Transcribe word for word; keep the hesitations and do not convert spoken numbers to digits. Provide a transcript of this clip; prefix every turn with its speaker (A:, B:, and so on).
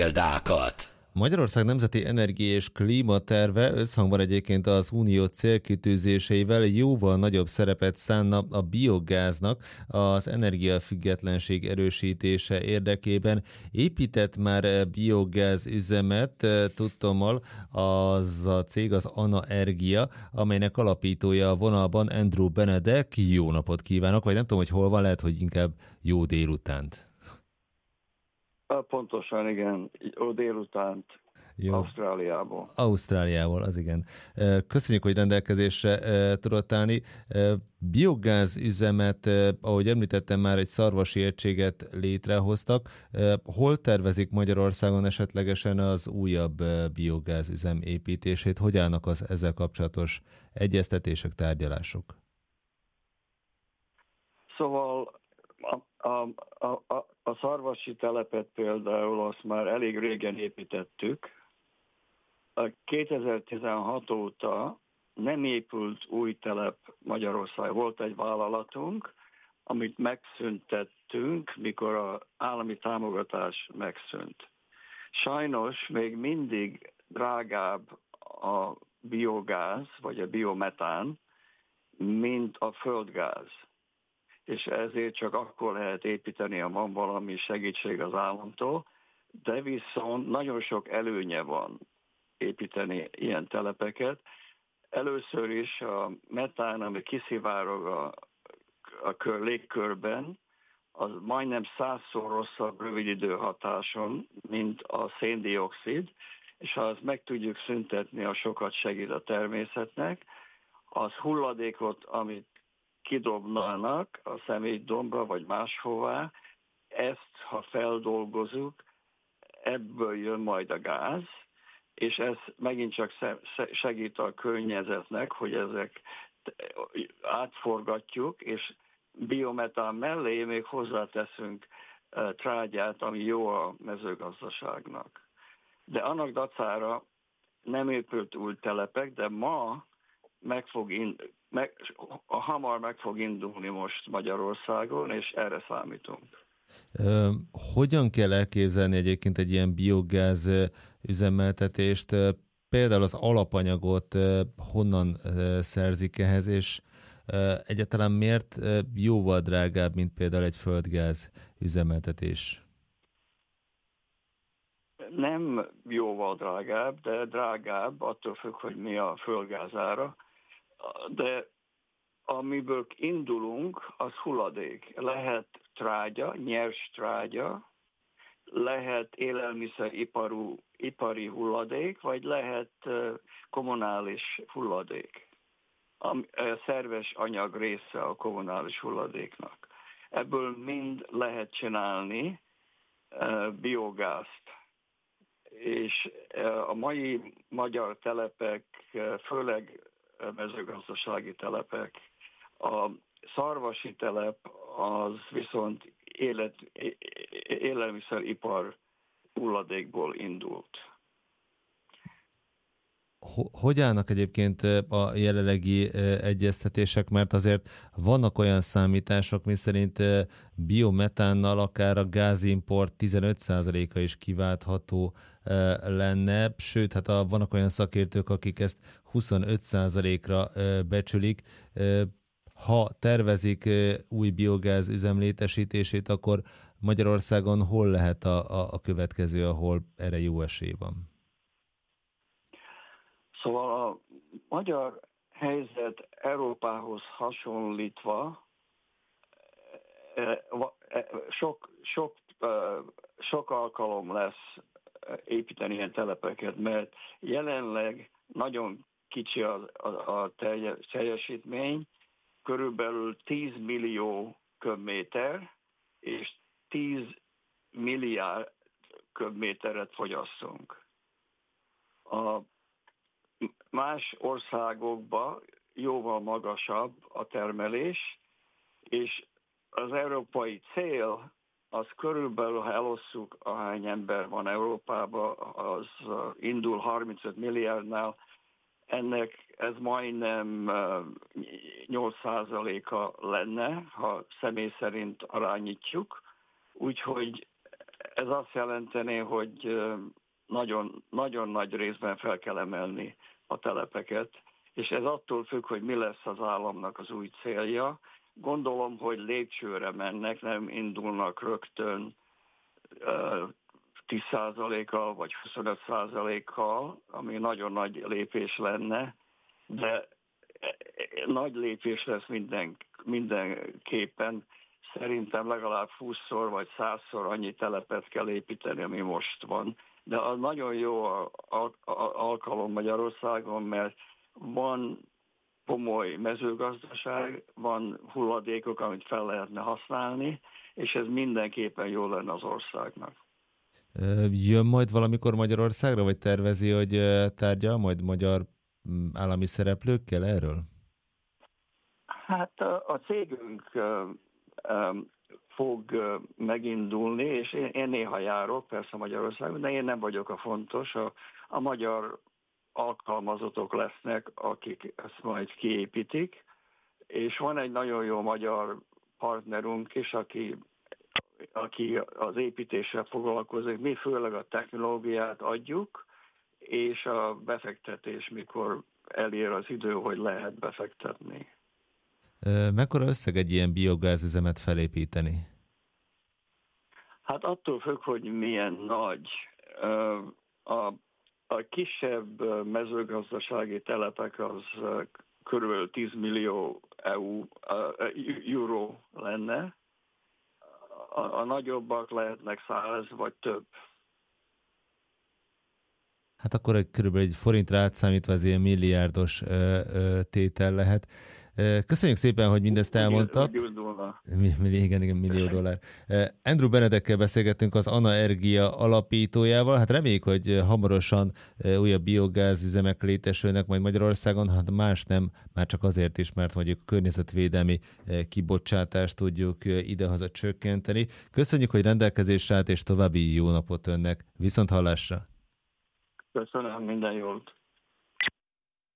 A: példákat.
B: Magyarország nemzeti energia és klímaterve összhangban egyébként az unió célkitűzéseivel jóval nagyobb szerepet szánna a biogáznak az energiafüggetlenség erősítése érdekében. Épített már biogáz üzemet, tudtommal az a cég az Anaergia, amelynek alapítója a vonalban Andrew Benedek. Jó napot kívánok, vagy nem tudom, hogy hol van, lehet, hogy inkább jó délutánt.
C: Pontosan, igen. Jó délutánt. Jó. Ausztráliából.
B: Ausztráliából, az igen. Köszönjük, hogy rendelkezésre tudott állni. Biogáz üzemet, ahogy említettem, már egy szarvasi egységet létrehoztak. Hol tervezik Magyarországon esetlegesen az újabb biogáz üzem építését? Hogy állnak az ezzel kapcsolatos egyeztetések, tárgyalások?
C: Szóval a, a, a, a, a szarvasi telepet például azt már elég régen építettük. kétezer-tizenhat óta nem épült új telep Magyarország. Volt egy vállalatunk, amit megszüntettünk, mikor az állami támogatás megszűnt. Sajnos még mindig drágább a biogáz, vagy a biometán, mint a földgáz. És ezért csak akkor lehet építeni, ha van valami segítség az államtól, de viszont nagyon sok előnye van építeni ilyen telepeket. Először is a metán, ami kiszivárog a, a kör, légkörben, az majdnem százszor rosszabb rövididő hatáson, mint a széndioxid, és ha azt meg tudjuk szüntetni, az sokat segít a természetnek. Az hulladékot, amit kidobnának a szemétdombra vagy máshová, ezt, ha feldolgozunk, ebből jön majd a gáz, és ez megint csak segít a környezetnek, hogy ezek átforgatjuk, és biometán mellé még hozzáteszünk trágyát, ami jó a mezőgazdaságnak. De annak dacára nem épült új telepek, de ma meg fog ind- meg, hamar meg fog indulni most Magyarországon, és erre számítunk.
B: Hogyan kell elképzelni egyébként egy ilyen biogáz üzemeltetést? Például az alapanyagot honnan szerzik ehhez, és egyáltalán miért jóval drágább, mint például egy földgáz üzemeltetés?
C: Nem jóval drágább, de drágább, attól függ, hogy mi a földgázára. De amiből indulunk, az hulladék. Lehet trágya, nyers trágya, lehet élelmiszeriparú, ipari hulladék, vagy lehet kommunális hulladék. A szerves anyag része a kommunális hulladéknak. Ebből mind lehet csinálni biogázt. És a mai magyar telepek, főleg mezőgazdasági telepek, a szarvasi telep az viszont élet, élelmiszeripar hulladékból indult.
B: Hogy állnak egyébként a jelenlegi egyeztetések, mert azért vannak olyan számítások, miszerint biometánnal akár a gázimport tizenöt százaléka is kiváltható lenne, sőt, hát a, vannak olyan szakértők, akik ezt huszonöt százalékra becsülik. Ha tervezik új biogáz üzem létesítését, akkor Magyarországon hol lehet a, a, a következő, ahol erre jó esély van?
C: Szóval a magyar helyzet Európához hasonlítva sok, sok, sok alkalom lesz építeni ilyen telepeket, mert jelenleg nagyon kicsi a, a, a teljesítmény, körülbelül tíz millió köbméter, és tíz milliárd köbméteret fogyasztunk. A más országokban jóval magasabb a termelés, és az európai cél, az körülbelül, ha elosszuk, ahány ember van Európában, az indul harmincöt milliárdnál, ennek ez majdnem nyolc százaléka lenne, ha személy szerint arányítjuk, úgyhogy ez azt jelenteni, hogy nagyon, nagyon nagy részben fel kell emelni a telepeket, és ez attól függ, hogy mi lesz az államnak az új célja. Gondolom, hogy lépcsőre mennek, nem indulnak rögtön tíz százalékkal vagy huszonöt százalékkal, ami nagyon nagy lépés lenne, de nagy lépés lesz minden, mindenképpen. Szerintem legalább húszszor vagy százszor annyi telepet kell építeni, ami most van. De az nagyon jó a, a, a, alkalom Magyarországon, mert van komoly mezőgazdaság, van hulladékok, amit fel lehetne használni, és ez mindenképpen jó lenne az országnak.
B: Jön majd valamikor Magyarországra, vagy tervezi, hogy tárgyal majd magyar állami szereplőkkel erről?
C: Hát a, a cégünk fog megindulni, és én, én néha járok, persze Magyarországon, de én nem vagyok a fontos. A, a magyar alkalmazottak lesznek, akik ezt majd kiépítik, és van egy nagyon jó magyar partnerünk is, aki, aki az építéssel foglalkozik. Mi főleg a technológiát adjuk, és a befektetés, mikor elér az idő, hogy lehet befektetni.
B: Mekkora összeg egy ilyen biogázüzemet felépíteni?
C: Hát attól függ, hogy milyen nagy. A, a kisebb mezőgazdasági telepek az körülbelül tíz millió euró lenne. A, a nagyobbak lehetnek száz vagy több.
B: Hát akkor egy, körülbelül egy forintra átszámítva az ilyen milliárdos ö, ö, tétel lehet. Köszönjük szépen, hogy mindezt elmondtad. Igen, igen, millió dollár. Andrew Benedekkel beszélgettünk, az Anaergia alapítójával. Hát reméljük, hogy hamarosan újabb biogázüzemek létesülnek majd Magyarországon, hát más nem, már csak azért is, mert mondjuk a környezetvédelmi kibocsátást tudjuk idehaza csökkenteni. Köszönjük, hogy rendelkezésre állt, és további jó napot önnek. Viszont hallásra!
C: Köszönöm, minden jót!